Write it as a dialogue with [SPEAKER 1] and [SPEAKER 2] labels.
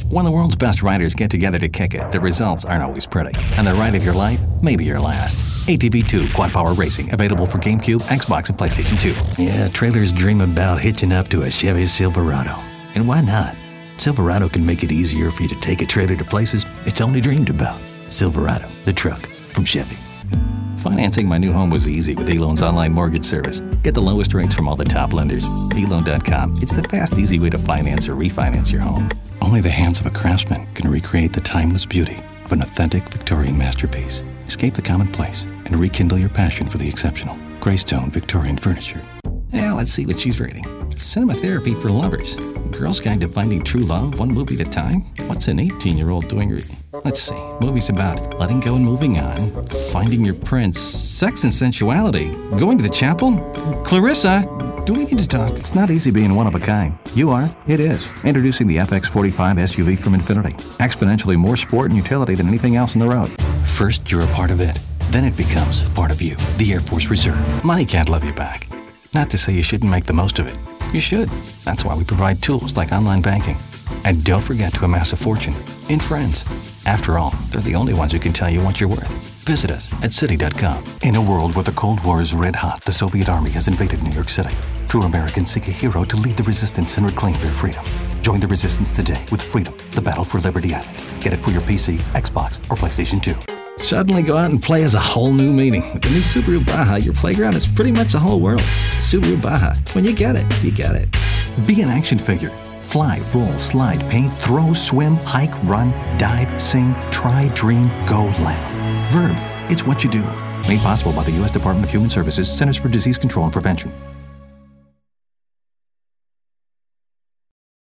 [SPEAKER 1] When the world's best riders get together to kick it, the results aren't always pretty. And the ride of your life may be your last. ATV2 Quad Power Racing, available for GameCube, Xbox, and PlayStation 2.
[SPEAKER 2] Yeah, trailers dream about hitching up to a Chevy Silverado. And why not? Silverado can make it easier for you to take a trailer to places it's only dreamed about. Silverado, the truck from Chevy.
[SPEAKER 1] Financing my new home was easy with eLoan's online mortgage service. Get the lowest rates from all the top lenders. eLoan.com. It's the fast, easy way to finance or refinance your home.
[SPEAKER 2] Only the hands of a craftsman can recreate the timeless beauty of an authentic Victorian masterpiece. Escape the commonplace and rekindle your passion for the exceptional. Greystone Victorian Furniture.
[SPEAKER 1] Yeah, let's see what she's rating. Cinema Therapy for Lovers. Girl's Guide to Finding True Love, one movie at a time. What's an 18-year-old doing? Let's see. Movies about letting go and moving on, finding your prince, sex and sensuality, going to the chapel. Clarissa, do we need to talk?
[SPEAKER 2] It's not easy being one of a kind. You are. It is. Introducing the FX45 SUV from Infiniti. Exponentially more sport and utility than anything else on the road. First, you're a part of it. Then it becomes part of you. The Air Force Reserve.
[SPEAKER 1] Money can't love you back. Not to say you shouldn't make the most of it. You should. That's why we provide tools like online banking. And don't forget to amass a fortune in friends. After all, they're the only ones who can tell you what you're worth. Visit us at Citi.com.
[SPEAKER 2] In a world where the Cold War is red hot, the Soviet Army has invaded New York City. True Americans seek a hero to lead the resistance and reclaim their freedom. Join the resistance today with Freedom, the battle for Liberty Island. Get it for your PC, Xbox, or PlayStation 2.
[SPEAKER 1] Suddenly go out and play as a whole new meaning. With the new Subaru Baja, your playground is pretty much a whole world. Subaru Baja. When you get it, you get it.
[SPEAKER 2] Be an action figure. Fly, roll, slide, paint, throw, swim, hike, run, dive, sing, try, dream, go, laugh. Verb, it's what you do. Made possible by the U.S. Department of Human Services, Centers for Disease Control and Prevention.